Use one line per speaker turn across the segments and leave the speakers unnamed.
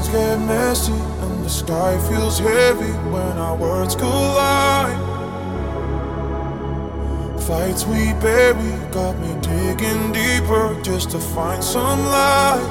things get messy and the sky feels heavy when our words collide. Fights we bury got me digging deeper just to find some light.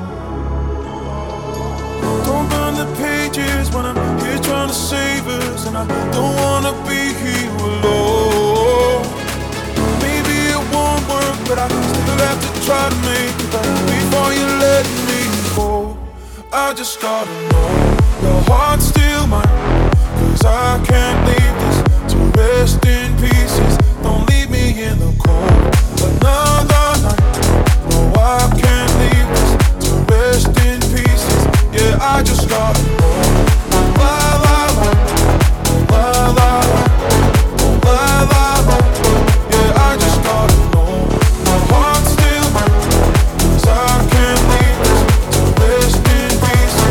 Don't burn the pages when I'm here trying to save us, and I don't wanna be here alone. Maybe it won't work, but I still have to try to make it back before you let me go. I just gotta know your heart's still mine, 'cause I can't leave this to rest in pieces. Don't leave me in the cold another night. No, I can't leave this to rest in pieces. Yeah, I just gotta know. La la la, la la la, la la la. Yeah, I just gotta know. My heart's still mine, 'cause I can't leave this to rest in pieces.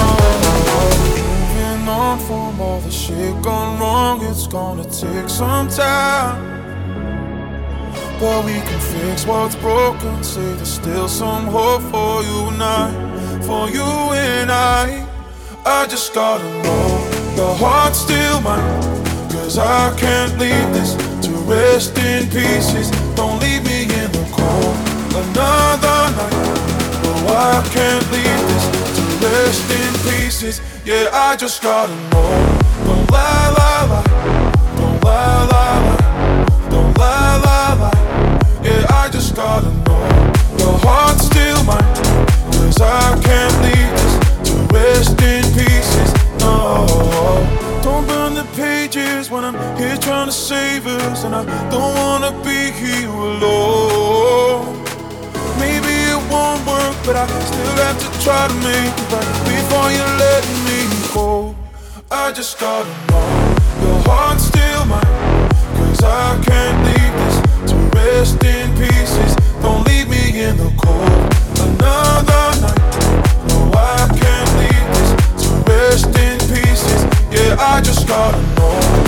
Moving on from all the shit gone wrong, it's gonna take some time, but we can fix what's broken. Say there's still some hope for you and I, for you and I. I just gotta know your heart's still mine, 'cause I can't leave this to rest in pieces. Don't leave me in the cold another night. No, I can't leave this to rest in pieces. Yeah, I just gotta know. Don't lie, lie, lie. Don't lie, lie, lie. Don't lie, lie, lie. Yeah, I just gotta know your heart's still mine, 'cause I can't leave this to rest in pieces. No, don't burn the pages when I'm here trying to save us, and I don't wanna be here alone. Maybe it won't work, but I still have to try to make it right before you let me go. I just gotta know your heart's still mine, 'cause I can't leave this to rest in pieces. Don't leave me in the cold another night. No, I can't leave this to rest in pieces. Yeah, I just gotta know.